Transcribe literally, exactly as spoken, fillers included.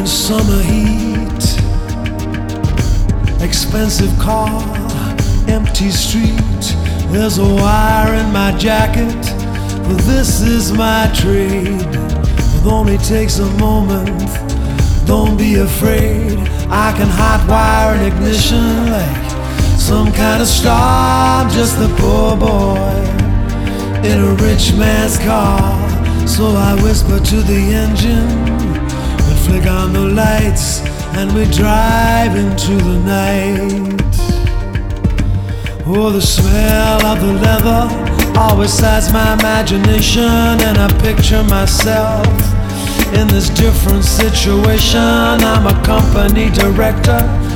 in summer heat, expensive car, empty street. There's a wire in my jacket, but this is my trade. It only takes a moment, don't be afraid. I can hotwire an ignition like some kind of star. I'm just a poor boy in a rich man's car. So I whisper to the engine, we flick on the lights, and we drive into the night. Oh, the smell of the leather always excites my imagination, and I picture myself in this different situation. I'm a company director